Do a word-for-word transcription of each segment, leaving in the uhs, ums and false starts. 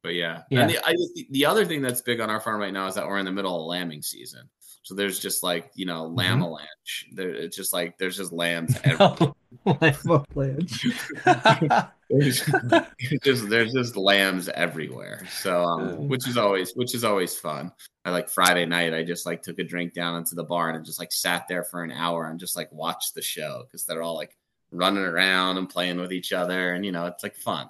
But yeah, Yeah. and the, I, the other thing that's big on our farm right now is that we're in the middle of lambing season. So there's just like, you know, lamb Mhm. avalanche. There, it's just like there's just lambs everywhere. there's just there's just lambs everywhere. So um, which is always which is always fun. I like Friday night. I just like took a drink down into the barn and just like sat there for an hour and just like watched the show because they're all like running around and playing with each other, and you know it's like fun.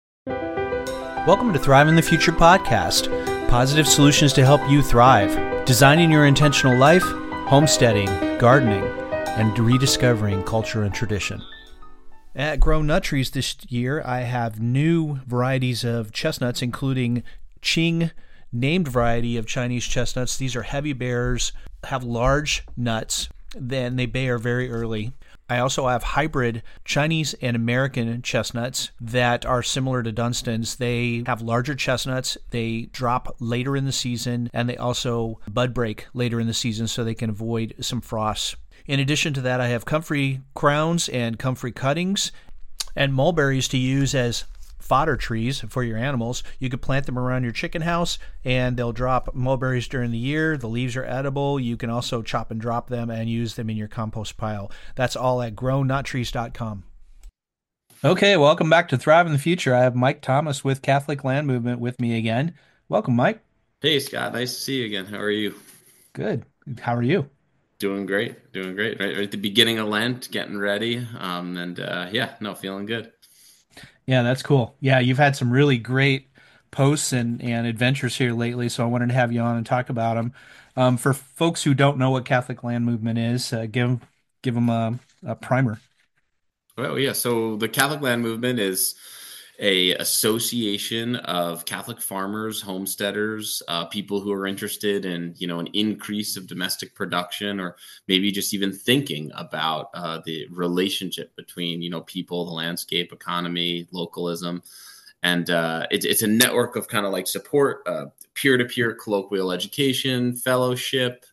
Welcome to Thrive in the Future podcast. Positive solutions to help you thrive. Designing your intentional life, homesteading, gardening, and rediscovering culture and tradition. At Grow Nut Trees this year, I have new varieties of chestnuts, including Qing named variety of Chinese chestnuts. These are heavy bearers, have large nuts, then they bear very early. I also have hybrid Chinese and American chestnuts that are similar to Dunstan's. They have larger chestnuts, they drop later in the season, and they also bud break later in the season so they can avoid some frost. In addition to that, I have comfrey crowns and comfrey cuttings and mulberries to use as fodder trees for your animals. You could plant them around your chicken house and they'll drop mulberries during the year. The leaves are edible. You can also chop and drop them and use them in your compost pile. That's all at grow nut trees dot com. Okay, welcome back to Thrive in the Future. I have Mike Thomas with Catholic Land Movement with me again. Welcome, Mike. Hey, Scott. Nice to see you again. How are you? Good. How are you? Doing great. Doing great. Right, right at the beginning of Lent, getting ready. Um, and uh, yeah, no, feeling good. Yeah, that's cool. Yeah, you've had some really great posts and, and adventures here lately, so I wanted to have you on and talk about them. Um, for folks who don't know what Catholic Land Movement is, uh, give give them a, a primer. Well, yeah. So the Catholic Land Movement is a association of Catholic farmers, homesteaders, uh, people who are interested in, you know, an increase of domestic production, or maybe just even thinking about uh, the relationship between, you know, people, the landscape, economy, localism. And uh, it, it's a network of kind of like support, uh, peer-to-peer colloquial education, fellowship,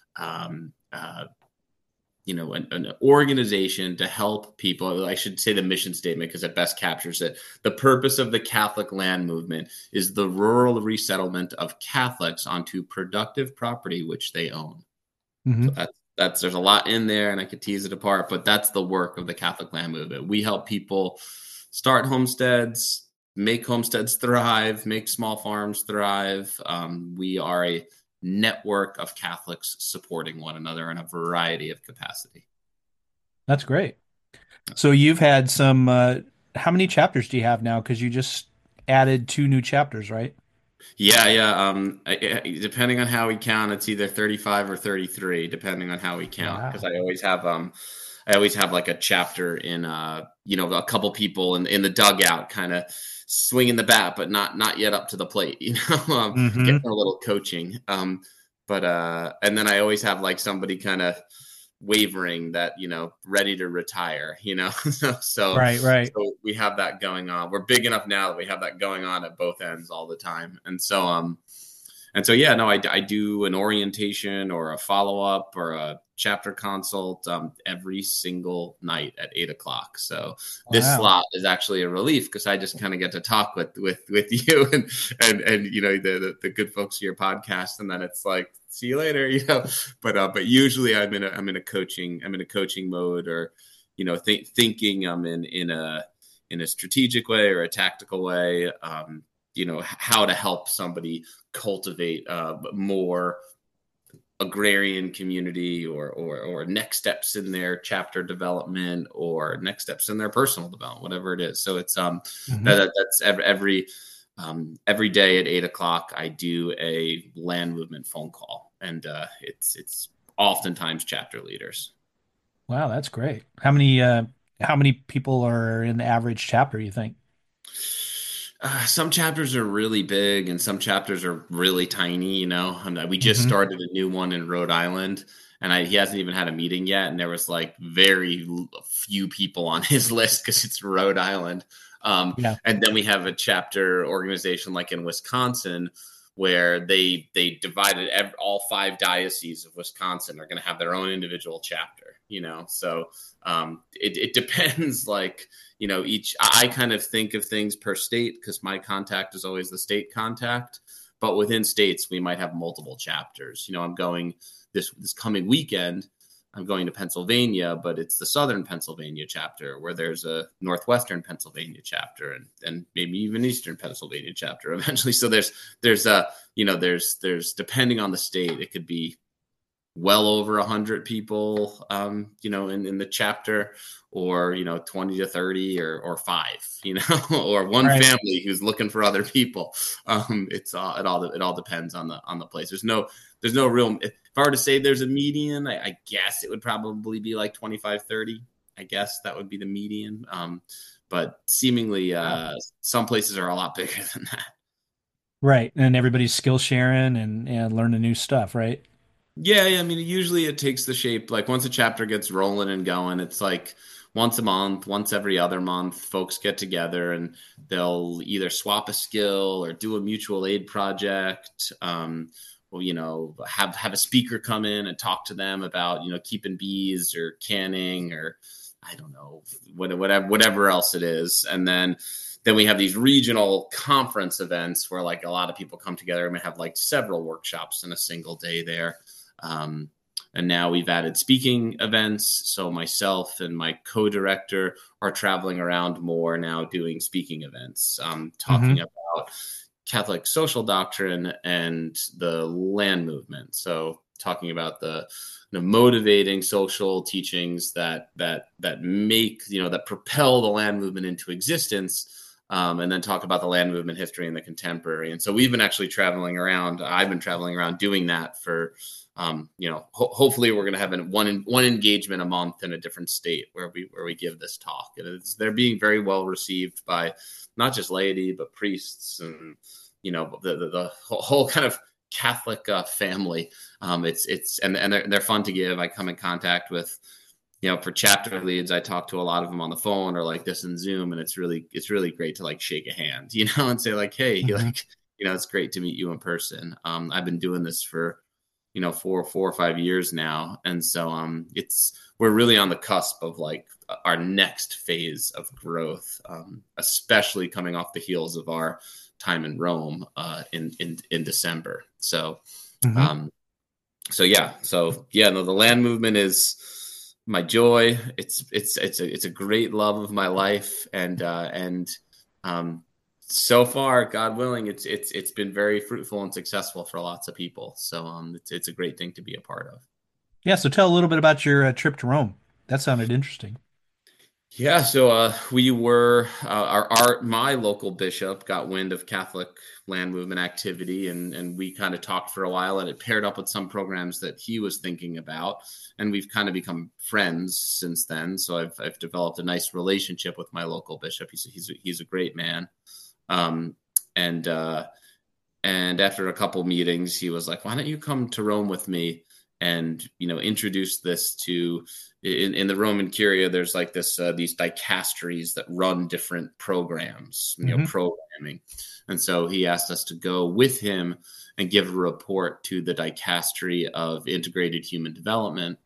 um, uh, you know, an, an organization to help people. I should say the mission statement because it best captures it. The purpose of the Catholic Land Movement is the rural resettlement of Catholics onto productive property which they own. Mm-hmm. So that's, that's there's a lot in there, and I could tease it apart, but that's the work of the Catholic Land Movement. We help people start homesteads, make homesteads thrive, make small farms thrive. Um, we are a network of Catholics supporting one another in a variety of capacity. That's great. So you've had some, uh, how many chapters do you have now? Because you just added two new chapters, right? Yeah, yeah. Um, I, I, depending on how we count, it's either thirty-five or thirty-three, depending on how we count. Because wow. I always have, um, I always have like a chapter in, uh, you know, a couple people in in the dugout, kind of swinging the bat, but not not yet up to the plate, you know, um, mm-hmm. getting a little coaching. Um, but uh, and then I always have like somebody kind of wavering that, you know, ready to retire, you know. so right, right. So we have that going on. We're big enough now that we have that going on at both ends all the time, and so um. And so, yeah, no, I, I do an orientation or a follow-up or a chapter consult um, every single night at eight o'clock. So this wow. slot is actually a relief because I just kind of get to talk with with with you and and and you know the, the the good folks of your podcast, and then it's like, see you later, you know. But uh, but usually I'm in a I'm in a coaching I'm in a coaching mode, or you know th- thinking I'm in in a in a strategic way or a tactical way. Um, you know, how to help somebody cultivate uh, more agrarian community, or, or or next steps in their chapter development, or next steps in their personal development, whatever it is. So it's um mm-hmm. that, that's every every, um, every day at eight o'clock I do a land movement phone call, and uh, it's it's oftentimes chapter leaders. Wow, that's great. How many uh, how many people are in the average chapter, you think? Uh, some chapters are really big and some chapters are really tiny, you know. And we just mm-hmm. started a new one in Rhode Island, and I, he hasn't even had a meeting yet. And there was like very few people on his list because it's Rhode Island. Um, yeah. And then we have a chapter organization like in Wisconsin, where they they divided every, all five dioceses of Wisconsin are going to have their own individual chapter. you know? So um, it, it depends, like, you know, each, I kind of think of things per state because my contact is always the state contact, but within states, we might have multiple chapters. You know, I'm going this, this coming weekend, I'm going to Pennsylvania, but it's the Southern Pennsylvania chapter where there's a Northwestern Pennsylvania chapter and, and maybe even Eastern Pennsylvania chapter eventually. So there's, there's a, you know, there's, there's, depending on the state, it could be well over a hundred people, um, you know, in, in the chapter, or, you know, twenty to thirty or, or five, you know, or one right. family who's looking for other people. Um, it's all, it all, it all depends on the, on the place. There's no, there's no real, if I were to say there's a median, I, I guess it would probably be like twenty-five, thirty. I guess that would be the median. Um, but seemingly, uh, some places are a lot bigger than that. Right. And everybody's skill sharing and, and learning new stuff, right? Yeah, yeah, I mean, usually it takes the shape, like once a chapter gets rolling and going, it's like once a month, once every other month, folks get together and they'll either swap a skill or do a mutual aid project, um, or, you know, have, have a speaker come in and talk to them about, you know, keeping bees or canning or I don't know, whatever, whatever else it is. And then Then we have these regional conference events where like a lot of people come together and we have like several workshops in a single day there. Um, and now we've added speaking events. So myself and my co-director are traveling around more now doing speaking events, um, talking mm-hmm. about Catholic social doctrine and the land movement. So talking about the you know, motivating social teachings that, that, that make, you know, that propel the land movement into existence. Um, and then talk about the land movement history and the contemporary. And so we've been actually traveling around. I've been traveling around doing that for, um, you know, ho- hopefully we're going to have an, one one engagement a month in a different state where we where we give this talk. And it's, they're being very well received by not just laity, but priests and, you know, the the, the whole kind of Catholic uh, family. Um, it's it's and, and they're, they're fun to give. I come in contact with, you know, for chapter leads, I talk to a lot of them on the phone or like this in Zoom. And it's really, it's really great to like shake a hand, you know, and say like, hey, mm-hmm. like, you know, it's great to meet you in person. Um, I've been doing this for, you know, four, four or five years now. And so um, it's, we're really on the cusp of like our next phase of growth, um, especially coming off the heels of our time in Rome uh, in, in, in December. So, mm-hmm. um, so yeah, so yeah, no, the land movement is my joy. It's, it's, it's a, it's a great love of my life. And, uh, and, um, so far, God willing, it's, it's, it's been very fruitful and successful for lots of people. So, um, it's, it's a great thing to be a part of. Yeah. So tell a little bit about your uh, trip to Rome. That sounded interesting. Yeah. So, uh, we were, uh, our, our, my local bishop got wind of Catholic land movement activity, and, and we kind of talked for a while, and it paired up with some programs that he was thinking about. And we've kind of become friends since then. So I've, I've developed a nice relationship with my local bishop. He's, he's, he's a great man. Um, and, uh, and after a couple meetings, he was like, why don't you come to Rome with me and, you know, introduce this to, in, in the Roman Curia, there's like this, uh, these dicasteries that run different programs, you know, mm-hmm. programming. And so he asked us to go with him and give a report to the dicastery of integrated human development,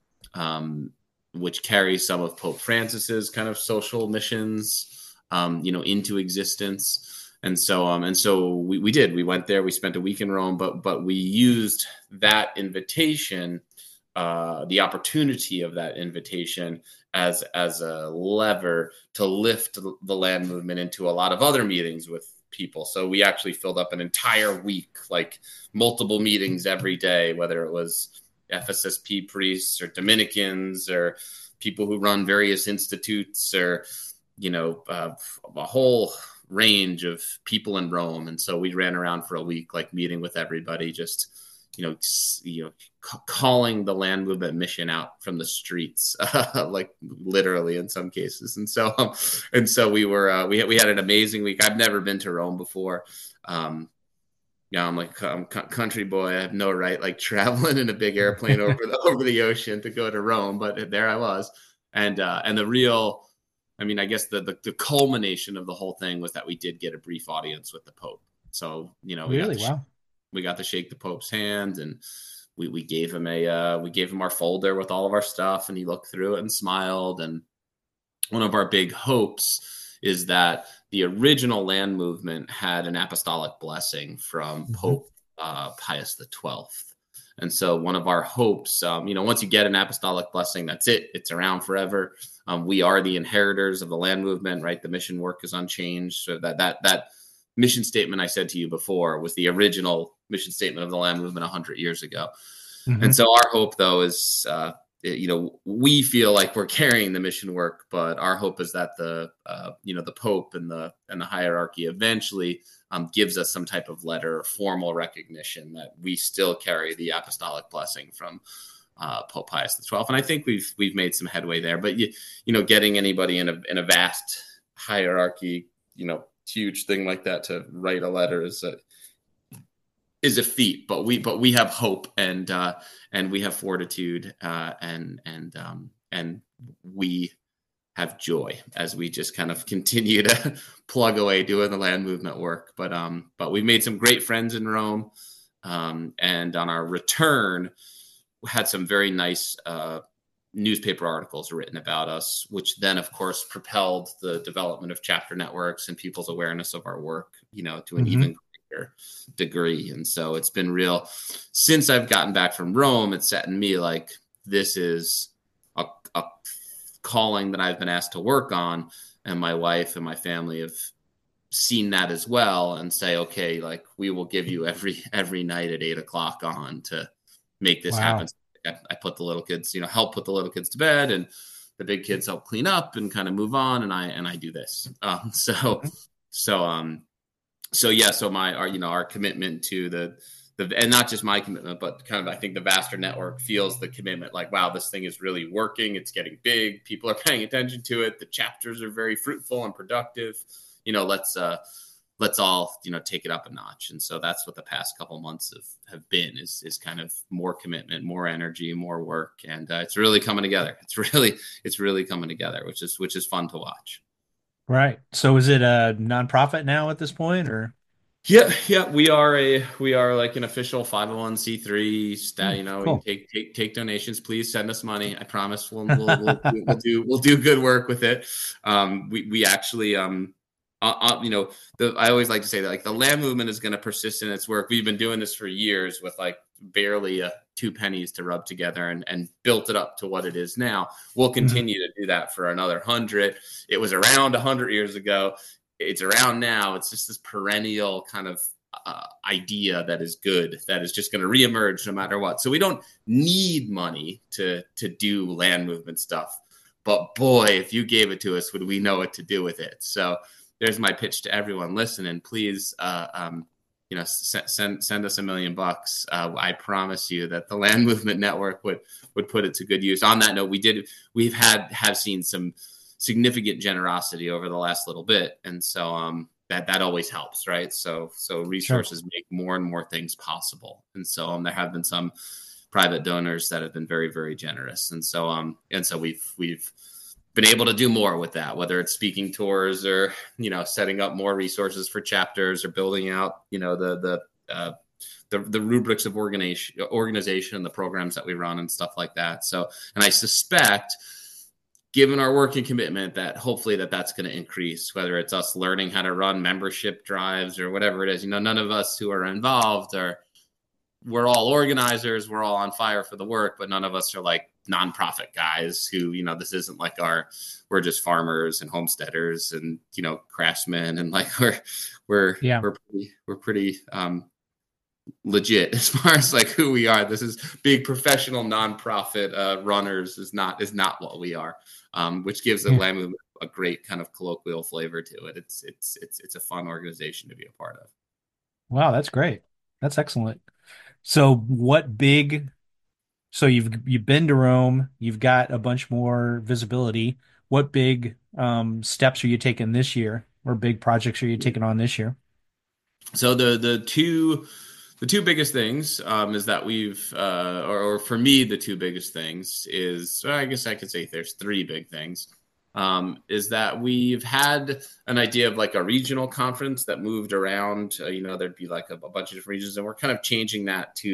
um, which carries some of Pope Francis's kind of social missions, um, you know, into existence. And so, um, and so we, we did, we went there, we spent a week in Rome, but, but we used that invitation, uh, the opportunity of that invitation as, as a lever to lift the land movement into a lot of other meetings with people. So we actually filled up an entire week, like multiple meetings every day, whether it was F S S P priests or Dominicans or people who run various institutes or, you know, uh, a whole range of people in Rome. And so we ran around for a week, like meeting with everybody, just, you know, you know, c- calling the land movement mission out from the streets, uh, like literally in some cases. And so, um, and so we were, uh, we had, we had an amazing week. I've never been to Rome before. Um, Yeah, I'm like, I'm a country boy. I have no right, like traveling in a big airplane over the over the ocean to go to Rome, but there I was. And uh, and the real, I mean, I guess the, the the culmination of the whole thing was that we did get a brief audience with the Pope. So, you know, we really, got to, wow, we got to shake the Pope's hand, and we we gave him a uh, we gave him our folder with all of our stuff, and he looked through it and smiled. And one of our big hopes is that the original land movement had an apostolic blessing from mm-hmm. Pope uh, Pius the twelfth. And so one of our hopes, um, you know, once you get an apostolic blessing, that's it. It's around forever. Um, we are the inheritors of the land movement, right? The mission work is unchanged. So that that that mission statement I said to you before was the original mission statement of the land movement one hundred years ago. Mm-hmm. And so our hope, though, is, uh, you know, we feel like we're carrying the mission work, but our hope is that the, uh, you know, the Pope and the and the hierarchy eventually um, gives us some type of letter or formal recognition that we still carry the apostolic blessing from uh, Pope Pius the twelfth. And I think we've we've made some headway there. But you, you know, getting anybody in a in a vast hierarchy, you know, huge thing like that to write a letter is a is a feat. But we but we have hope and uh, and we have fortitude uh, and and um, and we have joy as we just kind of continue to plug away doing the land movement work. But um, but we've made some great friends in Rome, um, and on our return, we had some very nice uh, newspaper articles written about us, which then, of course, propelled the development of chapter networks and people's awareness of our work, you know, to an mm-hmm. even greater degree. And so it's been real. Since I've gotten back from Rome, it's set in me like this is a, a calling that I've been asked to work on, and my wife and my family have seen that as well and say, okay, like we will give you every every night at eight o'clock on to make this wow. happen. I, I put the little kids, you know, help put the little kids to bed, and the big kids help clean up and kind of move on, and I and I do this. Um, so so um so yeah, so my our you know our commitment to the the and not just my commitment, but kind of I think the vaster network feels the commitment like, wow, this thing is really working. It's getting big. People are paying attention to it. The chapters are very fruitful and productive. You know, let's uh, let's all, you know, take it up a notch. And so that's what the past couple months have, have been is, is kind of more commitment, more energy, more work. And uh, it's really coming together. It's really, it's really coming together, which is, which is fun to watch. Right. So is it a nonprofit now at this point, or? Yeah, yeah, we are a we are like an official five oh one c three. Stat, you know, cool. we take take take donations. Please send us money. I promise we'll we'll, we'll, we'll do we'll do good work with it. Um, we we actually um, uh, uh, you know, the I always like to say that like the land movement is going to persist in its work. We've been doing this for years with like barely uh, two pennies to rub together and and built it up to what it is now. We'll continue mm-hmm. to do that for another hundred. It was around a hundred years ago. It's around now. It's just this perennial kind of uh, idea that is good, that is just going to reemerge no matter what. So we don't need money to to do land movement stuff. But boy, if you gave it to us, would we know what to do with it? So there's my pitch to everyone listening. Please, uh, um, you know, s- send send us a million bucks. Uh, I promise you that the Land Movement Network would would put it to good use. On that note, we did we've had have seen some significant generosity over the last little bit. And so um, that, that always helps, right? So, so resources sure. make more and more things possible. And so um, there have been some private donors that have been very, very generous. And so, um, and so we've, we've been able to do more with that, whether it's speaking tours or, you know, setting up more resources for chapters or building out, you know, the, the, uh, the, the rubrics of organization, organization and the programs that we run and stuff like that. So, and I suspect, given our working commitment, that hopefully that that's going to increase, whether it's us learning how to run membership drives or whatever it is. You know, none of us who are involved are, we're all organizers. We're all on fire for the work, but none of us are like nonprofit guys who, you know, this isn't like our, we're just farmers and homesteaders and, you know, craftsmen. And like, we're, we're, yeah. we're pretty, we're pretty, um, legit as far as like who we are. This is big professional nonprofit uh, runners is not is not what we are, um, which gives the yeah. land movement a great kind of colloquial flavor to it. It's it's it's it's a fun organization to be a part of. Wow, that's great. That's excellent. So what big? So you've you've been to Rome. You've got a bunch more visibility. What big um, steps are you taking this year, or big projects are you taking on this year? So the the two. The two biggest things um, is that we've, uh, or, or for me, the two biggest things is, well, I guess I could say there's three big things, um, is that we've had an idea of like a regional conference that moved around. Uh, you know, there'd be like a, a bunch of different regions, and we're kind of changing that to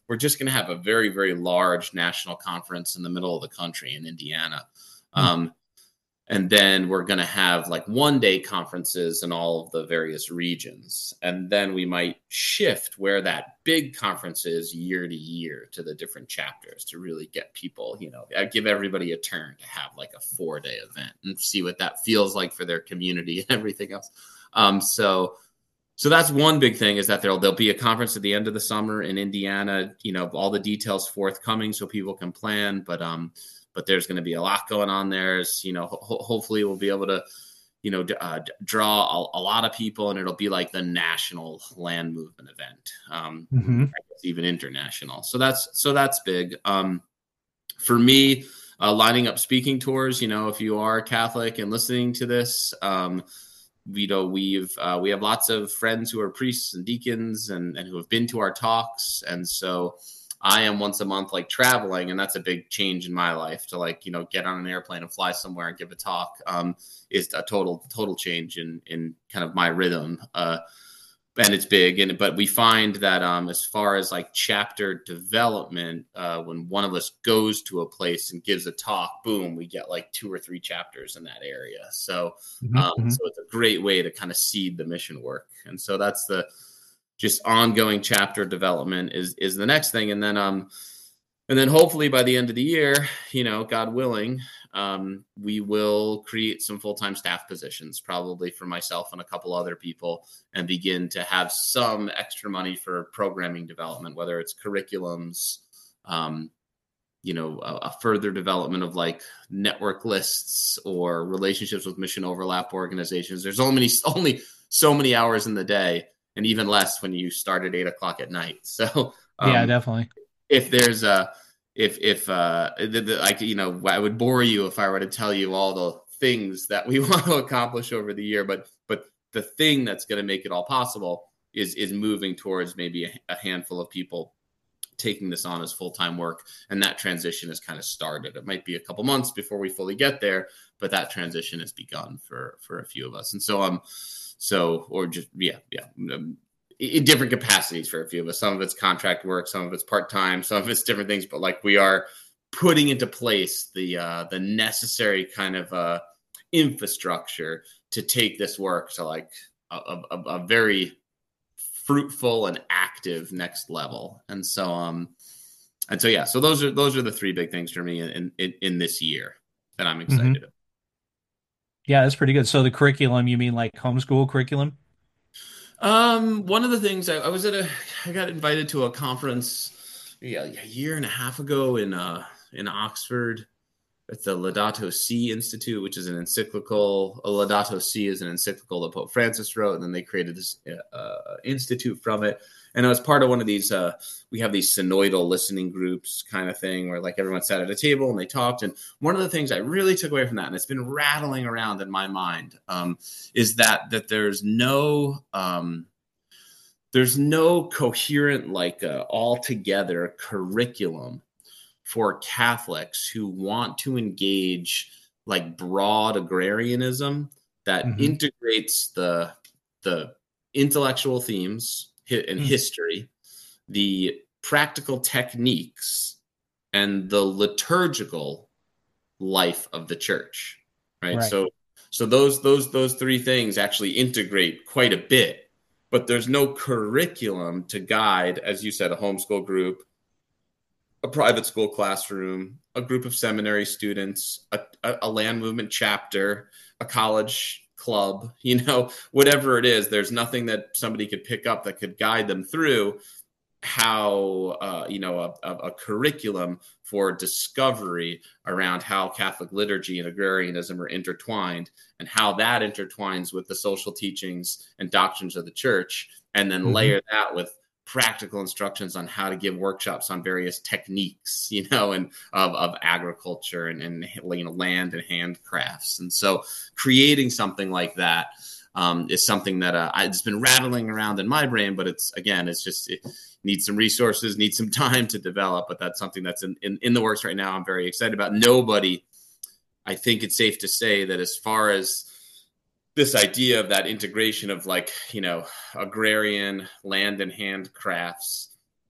we're just going to have a very, very large national conference in the middle of the country in Indiana. Mm-hmm. Um, And then we're going to have like one day conferences in all of the various regions. And then we might shift where that big conference is year to year to the different chapters to really get people, you know, give everybody a turn to have like a four day event and see what that feels like for their community and everything else. Um, so, so that's one big thing, is that there'll, there'll be a conference at the end of the summer in Indiana, you know, all the details forthcoming so people can plan. But, um, But there's going to be a lot going on there. Is, you know, ho- hopefully we'll be able to, you know, d- uh, d- draw a, a lot of people, and it'll be like the national land movement event, um, mm-hmm. I guess even international. So that's so that's big. Um, for me, uh, lining up speaking tours. You know, if you are Catholic and listening to this, um, you know, we've uh, we have lots of friends who are priests and deacons and, and who have been to our talks, and so I am once a month like traveling, and that's a big change in my life to like, you know, get on an airplane and fly somewhere and give a talk, um, is a total, total change in, in kind of my rhythm. Uh, and it's big. And, but we find that, um, as far as like chapter development, uh, when one of us goes to a place and gives a talk, boom, we get like two or three chapters in that area. So, mm-hmm. um, so it's a great way to kind of seed the mission work. And so that's the, just ongoing chapter development is, is the next thing. And then, um, and then hopefully by the end of the year, you know, God willing, um, we will create some full-time staff positions, probably for myself and a couple other people, and begin to have some extra money for programming development, whether it's curriculums, um, you know, a, a further development of like network lists or relationships with mission overlap organizations. There's only, only so many hours in the day, and even less when you start at eight o'clock at night. So um, yeah, definitely. If there's a, if, if uh, the, the, like, you know, I would bore you if I were to tell you all the things that we want to accomplish over the year, but, but the thing that's going to make it all possible is, is moving towards maybe a, a handful of people taking this on as full-time work. And that transition has kind of started. It might be a couple months before we fully get there, but that transition has begun for, for a few of us. And so, um, So, or just, yeah, yeah, um, in different capacities for a few of us. Some of it's contract work, some of it's part-time, some of it's different things, but like we are putting into place the, uh, the necessary kind of, uh, infrastructure to take this work to like a, a, a very fruitful and active next level. And so, um, and so, yeah, so those are, those are the three big things for me in, in, in this year that I'm excited mm-hmm. about. Yeah, that's pretty good. So the curriculum, you mean like homeschool curriculum? Um, one of the things I, I was at a, I got invited to a conference yeah, a year and a half ago in, uh, in Oxford at the Laudato Si Institute, which is an encyclical. A Laudato Si is an encyclical that Pope Francis wrote, and then they created this uh, institute from it. And I was part of one of these, uh, we have these synodal listening groups kind of thing where like everyone sat at a table and they talked. And one of the things I really took away from that, and it's been rattling around in my mind, um, is that, that there's no, um, there's no coherent, like uh, all together curriculum for Catholics who want to engage like broad agrarianism that mm-hmm. integrates the, the intellectual themes and mm. history, the practical techniques, and the liturgical life of the church, right? right? So, so those those those three things actually integrate quite a bit, but there's no curriculum to guide, as you said, a homeschool group, a private school classroom, a group of seminary students, a, a, a land movement chapter, a college club, you know, whatever it is. There's nothing that somebody could pick up that could guide them through how, uh, you know, a, a, a curriculum for discovery around how Catholic liturgy and agrarianism are intertwined, and how that intertwines with the social teachings and doctrines of the church, and then mm-hmm. layer that with practical instructions on how to give workshops on various techniques, you know, and of, of agriculture and, and, you know, land and handcrafts. And so creating something like that um, is something that uh, I, it's been rattling around in my brain, but it's, again, it's just, it needs some resources, needs some time to develop, but that's something that's in, in, in the works right now. I'm very excited about. Nobody, I think it's safe to say that as far as this idea of that integration of like, you know, agrarian land and handcrafts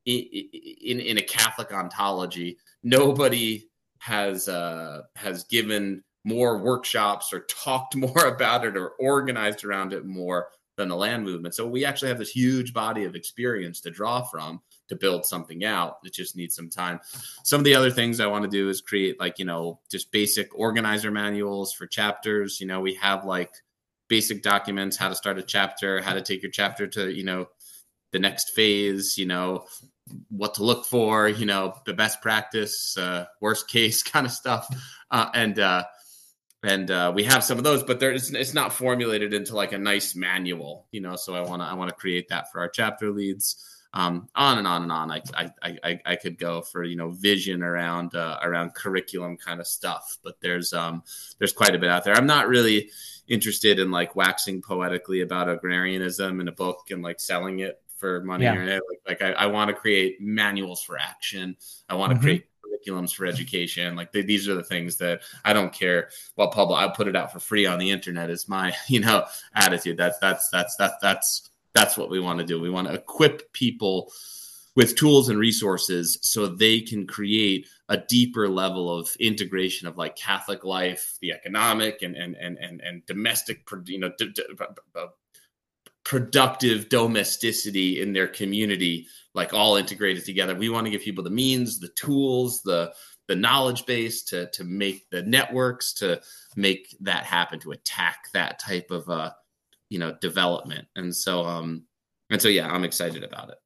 in in a Catholic ontology, nobody has uh, has given more workshops or talked more about it or organized around it more than the land movement. So we actually have this huge body of experience to draw from to build something out. It just needs some time. Some of the other things I want to do is create like, you know, just basic organizer manuals for chapters. You know, we have like basic documents, how to start a chapter, how to take your chapter to, you know, the next phase, you know, what to look for, you know, the best practice, uh, worst case kind of stuff. Uh, and, uh, and, uh, we have some of those, but there it's, it's not formulated into like a nice manual, you know, so I want to, I want to create that for our chapter leads, um, on and on and on. I, I, I, I could go for, you know, vision around, uh, around curriculum kind of stuff, but there's, um, there's quite a bit out there. I'm not really interested in like waxing poetically about agrarianism in a book and like selling it for money. Yeah. Or like, like I, I want to create manuals for action. I want to Mm-hmm. create curriculums for education. Like they, these are the things that I don't care what public, I put it out for free on the internet is my, you know, attitude. That's, that's, that's, that's, that's, that's what we want to do. We want to equip people with tools and resources so they can create a deeper level of integration of like Catholic life, the economic and, and, and, and, and domestic, you know, d- d- productive domesticity in their community, like all integrated together. We want to give people the means, the tools, the the knowledge base to to make the networks to make that happen, to attack that type of uh you know development. And so um and so yeah, I'm excited about it.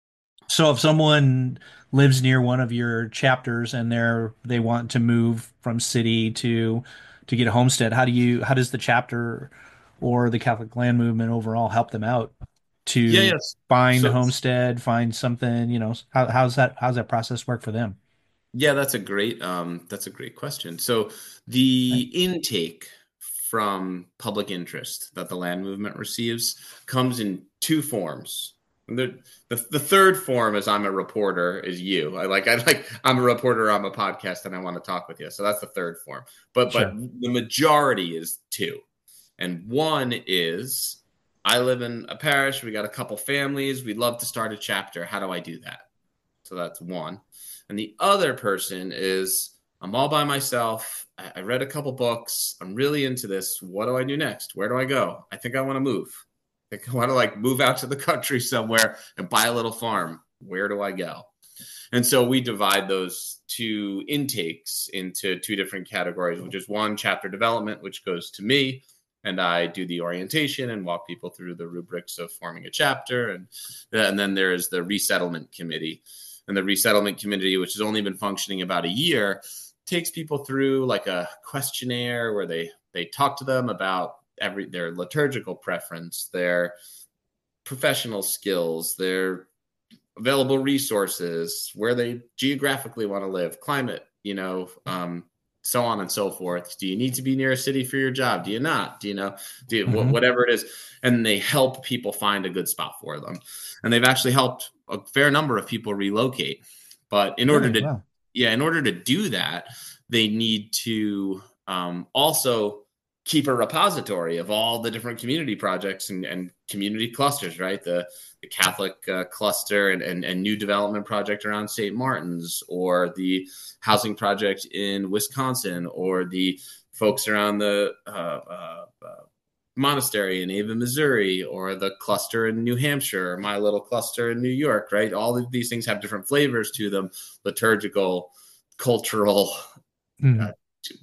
So if someone lives near one of your chapters and they're they want to move from city to to get a homestead, how do you how does the chapter or the Catholic land movement overall help them out to Yeah, yes. find a So homestead, find something, you know, how, how's that, how's that process work for them? yeah, that's a great um that's a great question. So the intake from public interest that the land movement receives comes in two forms. And the, the the third form is I'm a reporter is you. I like I like I'm a reporter on a podcast and I want to talk with you. So that's the third form. But Sure. but the majority is two. And one is I live in a parish, we got a couple families, we'd love to start a chapter. How do I do that? So that's one. And the other person is I'm all by myself. I, I read a couple books. I'm really into this. What do I do next? Where do I go? I think I want to move. I think I want to like move out to the country somewhere and buy a little farm. Where do I go? And so we divide those two intakes into two different categories, which is one, chapter development, which goes to me. And I do the orientation and walk people through the rubrics of forming a chapter. And, and then there is the resettlement committee. And the resettlement committee, which has only been functioning about a year, takes people through like a questionnaire where they they talk to them about every their liturgical preference, their professional skills, their available resources, where they geographically want to live, climate, you know, um, so on and so forth. Do you need to be near a city for your job? Do you not? Do you know? Do you, mm-hmm. whatever it is, and they help people find a good spot for them. And they've actually helped a fair number of people relocate. But in order Really? to, Wow. yeah, in order to do that, they need to um, also keep a repository of all the different community projects and, and community clusters, right? The, the Catholic uh, cluster and, and, and new development project around Saint Martin's, or the housing project in Wisconsin, or the folks around the uh, uh, uh, monastery in Ava, Missouri, or the cluster in New Hampshire, or my little cluster in New York, right? All of these things have different flavors to them, liturgical, cultural, mm-hmm. uh,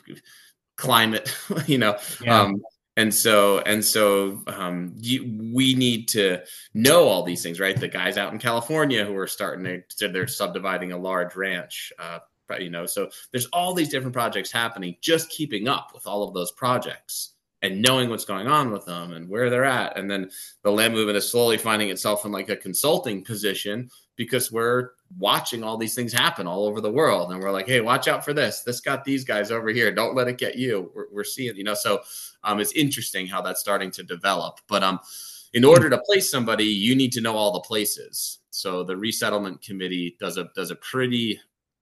climate, you know, yeah. um, and so and so um, you, we need to know all these things, right? The guys out in California who are starting to, they're subdividing a large ranch, uh, you know, so there's all these different projects happening. Just keeping up with all of those projects and knowing what's going on with them and where they're at. And then the land movement is slowly finding itself in like a consulting position because we're watching all these things happen all over the world. And we're like, hey, watch out for this. This got these guys over here. Don't let it get you. We're, we're seeing, you know, so um, it's interesting how that's starting to develop. But um, in order to place somebody, you need to know all the places. So the resettlement committee does a, does a pretty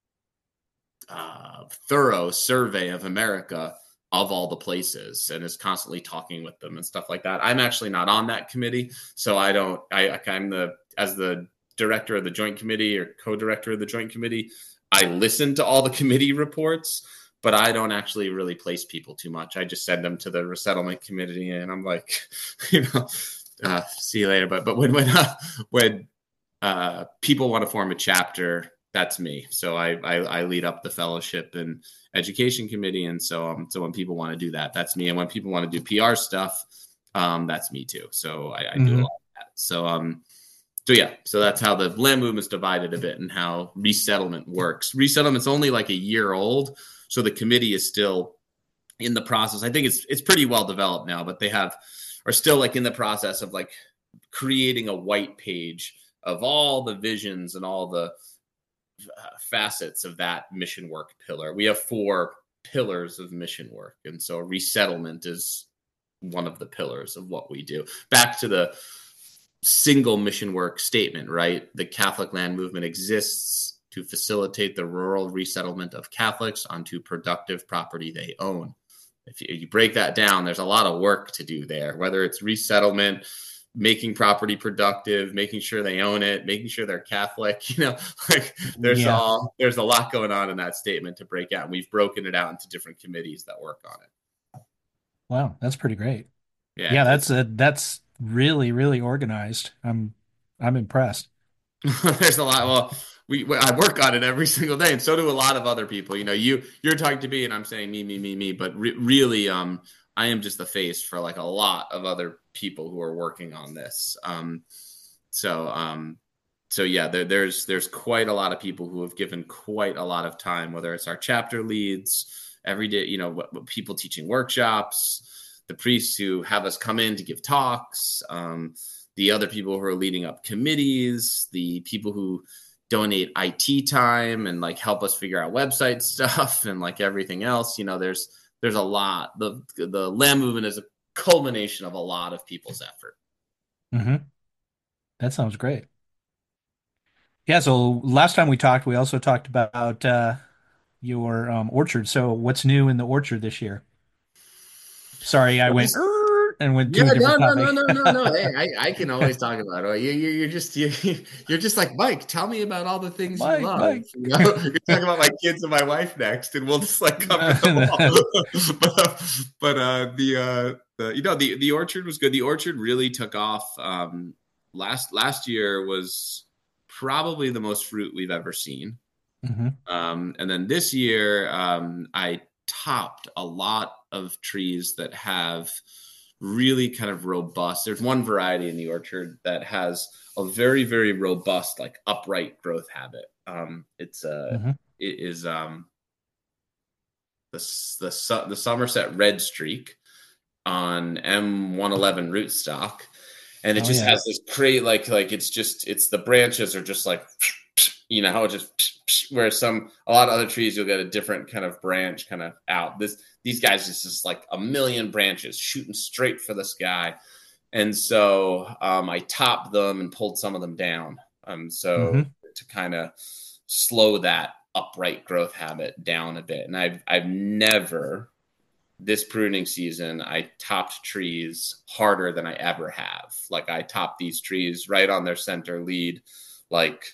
uh, thorough survey of America of all the places and is constantly talking with them and stuff like that. I'm actually not on that committee. So I don't, I, I'm the, as the director of the joint committee or co-director of the joint committee. I listen to all the committee reports, but I don't actually really place people too much. I just send them to the resettlement committee, and I'm like, you know, uh, see you later. But but when when uh, when uh, people want to form a chapter, that's me. So I, I I lead up the fellowship and education committee, and so um so when people want to do that, that's me. And when people want to do P R stuff, um that's me too. So I, I mm-hmm. do a lot of that. So um. So yeah, so that's how the land movement's divided a bit and how resettlement works. Resettlement's only like a year old, so the committee is still in the process. I think it's it's pretty well developed now, but they have are still like in the process of like creating a white page of all the visions and all the uh, facets of that mission work pillar. We have four pillars of mission work, and so resettlement is one of the pillars of what we do. Back to the single mission work statement, right? The Catholic Land Movement exists to facilitate the rural resettlement of Catholics onto productive property they own. If you, you break that down, there's a lot of work to do there, whether it's resettlement, making property productive, making sure they own it, making sure they're Catholic, you know, like there's yeah. all, there's a lot going on in that statement to break out. And we've broken it out into different committees that work on it. Wow. That's pretty great. Yeah. Yeah. That's a, that's, really really organized. I'm I'm impressed. There's a lot. Well, we, we I work on it every single day, and so do a lot of other people. You know, you you're talking to me, and I'm saying me, me, me, me. But re- really, um, I am just the face for like a lot of other people who are working on this. Um, so um, so yeah, there, there's there's quite a lot of people who have given quite a lot of time. Whether it's our chapter leads, every day, you know, what, what people teaching workshops, the priests who have us come in to give talks, um, the other people who are leading up committees, the people who donate I T time and like help us figure out website stuff and like everything else. You know, there's there's a lot. The the land movement is a culmination of a lot of people's effort. Mm-hmm. That sounds great. Yeah. So last time we talked, we also talked about uh, your um, orchard. So what's new in the orchard this year? Sorry, I went and went to yeah, a different no, topic. no, no, no, no, no. Hey, I, I can always talk about it. You, you, you're just you, you're just like Mike. Tell me about all the things Mike, you love. Mike. You know? You're talking about my kids and my wife next, and we'll just like cover them all. but but uh, the uh, the you know the the orchard was good. The orchard really took off. Um, last last year was probably the most fruit we've ever seen. Mm-hmm. Um, and then this year, um, I topped a lot of trees that have really kind of robust. There's one variety in the orchard that has a very, very robust, like upright growth habit. Um, it's a, uh, mm-hmm. it is um, the the the Somerset Red Streak on M one eleven rootstock, and it oh, just yeah. has this great like like it's just it's the branches are just like. You know, how it just where some a lot of other trees you'll get a different kind of branch kind of out. This these guys just just like a million branches shooting straight for the sky, and so um, I topped them and pulled some of them down. Um, so mm-hmm. to kind of slow that upright growth habit down a bit. And I've I've never this pruning season I topped trees harder than I ever have. Like I topped these trees right on their center lead, like.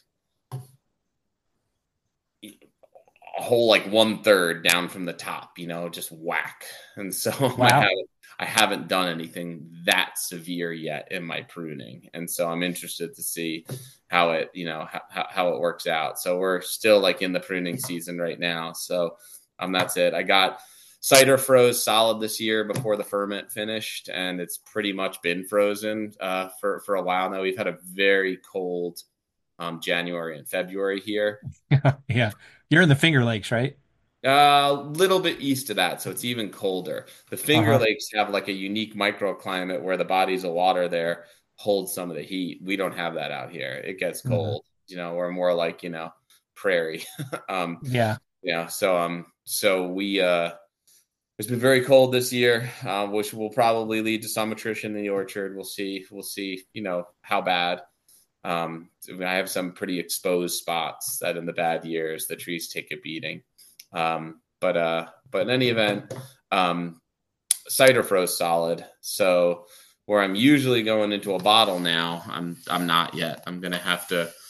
A whole like one third down from the top, you know, just whack. And so wow. I, haven't, I haven't done anything that severe yet in my pruning. And so I'm interested to see how it, you know, how, how it works out. So we're still like in the pruning season right now. So um, that's it. I got cider froze solid this year before the ferment finished, and it's pretty much been frozen uh, for, for a while now. We've had a very cold um, January and February here. Yeah. You're in the Finger Lakes, right? A uh, little bit east of that, so it's even colder. The Finger uh-huh. Lakes have like a unique microclimate where the bodies of water there hold some of the heat. We don't have that out here. It gets cold. Mm-hmm. You know, we're more like, you know, prairie. um, yeah. Yeah. So, um, so we, uh, it's been very cold this year, uh, which will probably lead to some attrition in the orchard. We'll see. We'll see, you know, how bad. Um, I have some pretty exposed spots that in the bad years, the trees take a beating. Um, but, uh, but in any event, um, cider froze solid. So where I'm usually going into a bottle now, I'm, I'm not yet. I'm going to have to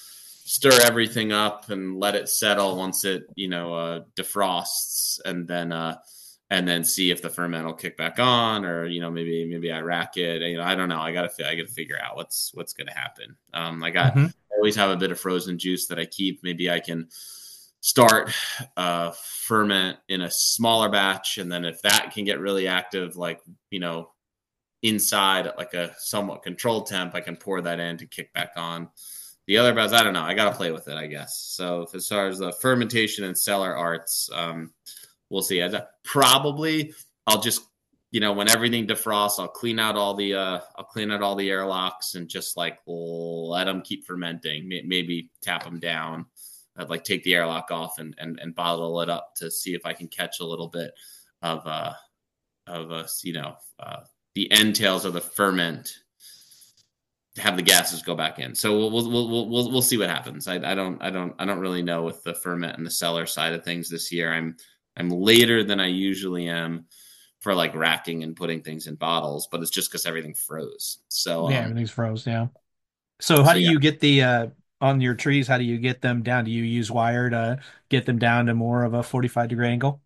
stir everything up and let it settle once it, you know, uh, defrosts, and then, uh, and then see if the ferment will kick back on, or, you know, maybe, maybe I rack it. You know, I don't know. I gotta, I gotta figure out what's, what's going to happen. Um, I got, mm-hmm. I always have a bit of frozen juice that I keep. Maybe I can start uh, ferment in a smaller batch. And then if that can get really active, like, you know, inside at like a somewhat controlled temp, I can pour that in to kick back on. The other batch, I don't know. I got to play with it, I guess. So if, as far as the fermentation and cellar arts, um, we'll see. I, probably I'll just, you know, when everything defrosts, I'll clean out all the, uh, I'll clean out all the airlocks and just like let them keep fermenting. Maybe tap them down. I'd like take the airlock off and, and, and bottle it up to see if I can catch a little bit of, uh, of, uh, you know, uh, the end tails of the ferment, have the gases go back in. So we'll, we'll, we'll, we'll, we'll see what happens. I, I don't, I don't, I don't really know with the ferment and the cellar side of things this year. I'm, I'm later than I usually am for like racking and putting things in bottles, but it's just because everything froze. So yeah, um, everything's froze. Yeah. So how so, do you yeah. get the, uh, on your trees, how do you get them down? Do you use wire to get them down to more of a forty-five degree angle?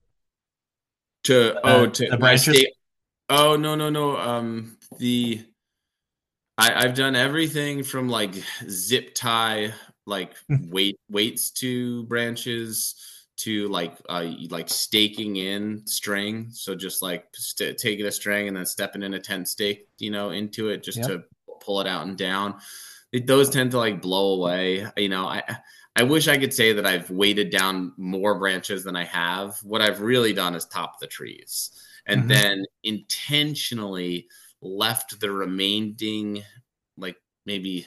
To, uh, oh, to the branches? Stay, oh, no, no, no. Um, the, I, I've done everything from like zip tie, like weight weights to branches, to like uh, like staking in string. So just like st- taking a string and then stepping in a tent stake, you know, into it just yep. to pull it out and down. It, those tend to like blow away. You know, I I wish I could say that I've weighted down more branches than I have. What I've really done is top the trees, and mm-hmm. then intentionally left the remaining, like maybe,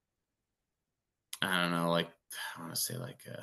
I don't know, like I want to say like uh,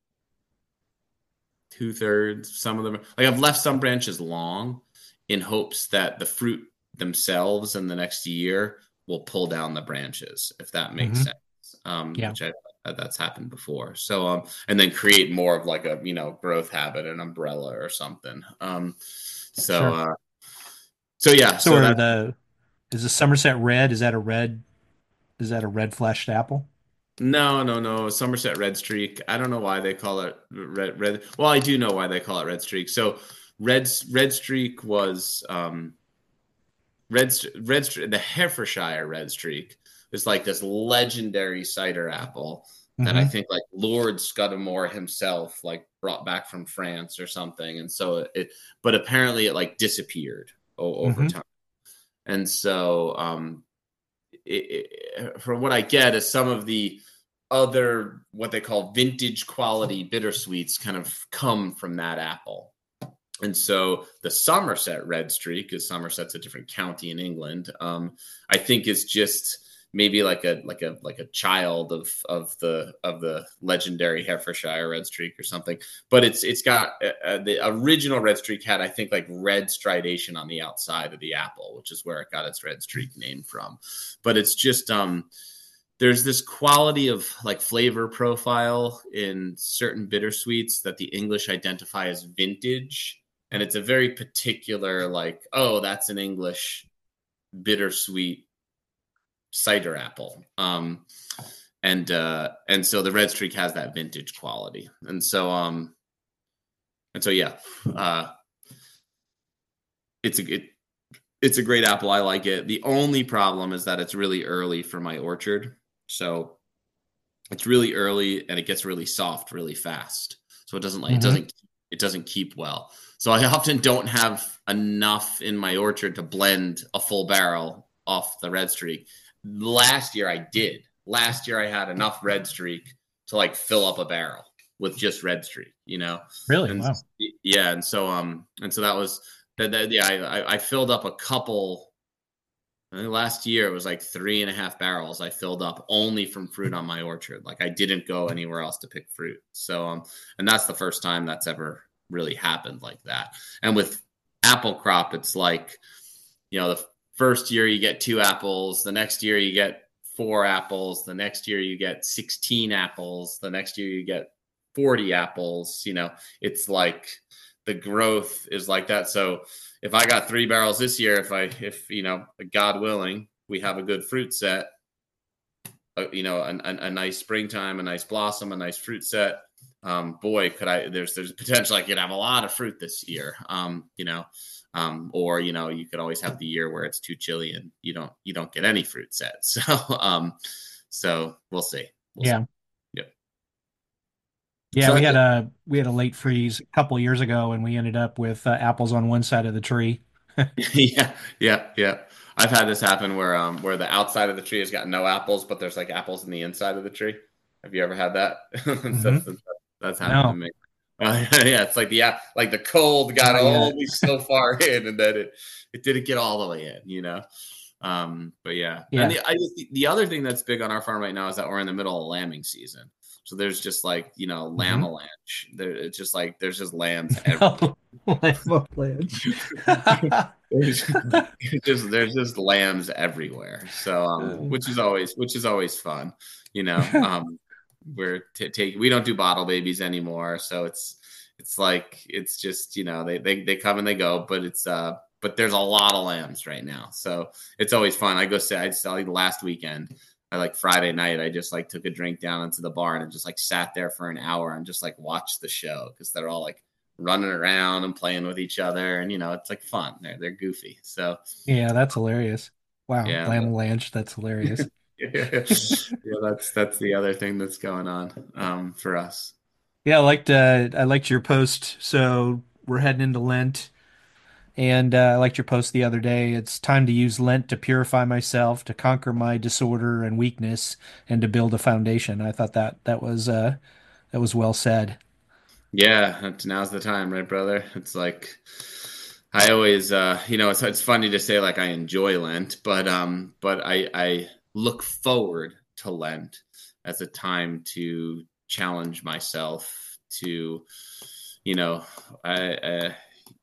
two thirds, some of them, like I've left some branches long in hopes that the fruit themselves in the next year will pull down the branches, if that makes mm-hmm. sense. Um, yeah. Which I, that's happened before. So, um, and then create more of like a, you know, growth habit, an umbrella or something. Um, so, sure. uh, so yeah. So, so are the, is the Somerset red, is that a red, is that a red fleshed apple? No, no, no. Somerset Red Streak. I don't know why they call it red. Red. Well, I do know why they call it Red Streak. So, Red Red Streak was um, Red Red the Herefordshire Red Streak is like this legendary cider apple mm-hmm. that I think like Lord Scudamore himself like brought back from France or something, and so it. But apparently, it like disappeared o- over mm-hmm. time, and so. Um, It, it, from what I get is some of the other what they call vintage quality bittersweets kind of come from that apple. And so the Somerset Red Streak, because Somerset's a different county in England, um, I think is just maybe like a like a like a child of of the of the legendary Herefordshire Red Streak or something. But it's it's got uh, the original Red Streak had, I think, like red stridation on the outside of the apple, which is where it got its Red Streak name from. But it's just um, there's this quality of like flavor profile in certain bittersweets that the English identify as vintage, and it's a very particular like, oh, that's an English bittersweet cider apple. Um, and, uh, and so the Red Streak has that vintage quality. And so, um, and so, yeah, uh, it's a, it, it's a great apple. I like it. The only problem is that it's really early for my orchard. So it's really early and it gets really soft really fast. So it doesn't like, mm-hmm. it doesn't, it doesn't keep well. So I often don't have enough in my orchard to blend a full barrel off the Red Streak. Last year I did. Last year I had enough Red Streak to like fill up a barrel with just Red Streak, you know? Really? And, wow. Yeah. And so, um, and so that was, that, that yeah, I, I filled up a couple, I think last year it was like three and a half barrels I filled up only from fruit on my orchard. Like I didn't go anywhere else to pick fruit. So, um, and that's the first time that's ever really happened like that. And with apple crop, it's like, you know, the first year you get two apples, the next year you get four apples, the next year you get sixteen apples, the next year you get forty apples. You know, it's like the growth is like that. So if I got three barrels this year, if I, if, you know, God willing, we have a good fruit set, a you know, a, a, a nice springtime, a nice blossom, a nice fruit set, um, boy, could I, there's, there's potential I could have a lot of fruit this year. Um, you know, um, or, you know, you could always have the year where it's too chilly and you don't, you don't get any fruit set. So, um, so we'll see. We'll yeah. See. Yep. Yeah. So we had a, we had a late freeze a couple of years ago and we ended up with uh, apples on one side of the tree. yeah. Yeah. Yeah. I've had this happen where, um, where the outside of the tree has got no apples, but there's like apples in the inside of the tree. Have you ever had that? Mm-hmm. that's, that's, that's happened no. to me. Uh, yeah, it's like the yeah, like the cold got oh, only so far in, and then it it didn't get all the way in, you know. Um, but yeah, yeah. And the, I, the other thing that's big on our farm right now is that we're in the middle of lambing season, so there's just like you know lamb mm-hmm. avalanche. There, it's just like there's just lambs everywhere. Lamb avalanche. there's just there's just lambs everywhere. So um, which is always which is always fun, you know. Um, We're t- take we don't do bottle babies anymore, so it's it's like it's just you know they, they they come and they go, but it's uh but there's a lot of lambs right now, so it's always fun. I go say I just like last weekend, I like Friday night, I just like took a drink down into the barn and just like sat there for an hour and just like watched the show because they're all like running around and playing with each other, and you know it's like fun. They're they're goofy, so yeah, that's hilarious. Wow, yeah, lamb avalanche, that's hilarious. yeah, yeah, that's that's the other thing that's going on um, for us. Yeah, I liked uh, I liked your post. So we're heading into Lent, and uh, I liked your post the other day. It's time to use Lent to purify myself, to conquer my disorder and weakness, and to build a foundation. I thought that that was uh, that was well said. Yeah, now's the time, right, brother? It's like I always, uh, you know, it's it's funny to say like I enjoy Lent, but um, but I I. look forward to Lent as a time to challenge myself to, you know, I, I,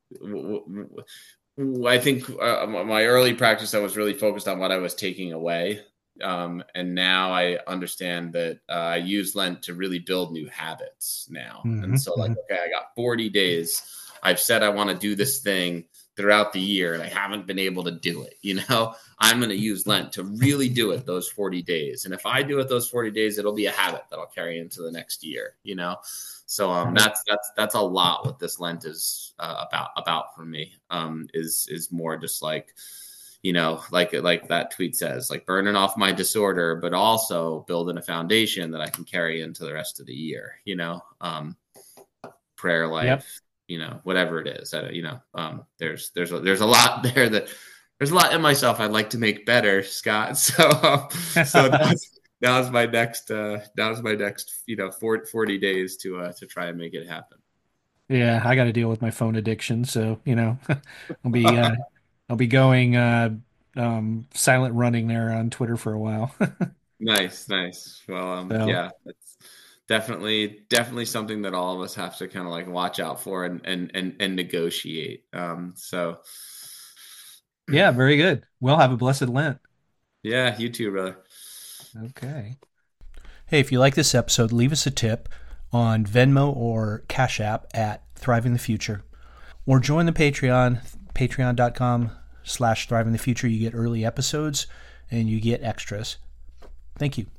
I think uh, my early practice, I was really focused on what I was taking away. Um, and now I understand that uh, I use Lent to really build new habits now. Mm-hmm. And so like, okay, I got forty days. I've said I want to do this thing throughout the year and I haven't been able to do it. You know, I'm going to use Lent to really do it those forty days. And if I do it those forty days, it'll be a habit that I'll carry into the next year, you know? So um, that's, that's, that's a lot what this Lent is uh, about, about for me um, is, is more just like, you know, like, like that tweet says, like burning off my disorder, but also building a foundation that I can carry into the rest of the year, you know, um, prayer life. Yep. You know, whatever it is, uh, you know, um, there's, there's, a, there's a lot there that there's a lot in myself I'd like to make better, Scott. So, um, so that's, now's my next, uh, now's my next, you know, forty days to, uh, to try and make it happen. Yeah. I got to deal with my phone addiction. So, you know, I'll be, uh, I'll be going, uh, um, silent running there on Twitter for a while. Nice. Nice. Well, um, so. yeah, that's, Definitely, definitely something that all of us have to kind of like watch out for and and and, and negotiate. Um, so, yeah, very good. We'll have a blessed Lent. Yeah, you too, brother. Okay. Hey, if you like this episode, leave us a tip on Venmo or Cash App at Thriving the Future, or join the Patreon, patreon dot com slash Thriving the Future. You get early episodes and you get extras. Thank you.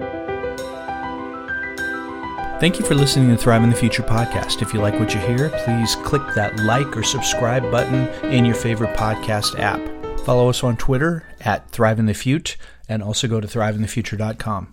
Thank you for listening to Thrive in the Future podcast. If you like what you hear, please click that like or subscribe button in your favorite podcast app. Follow us on Twitter at Thrive in the Fute, and also go to thrive in the future dot com.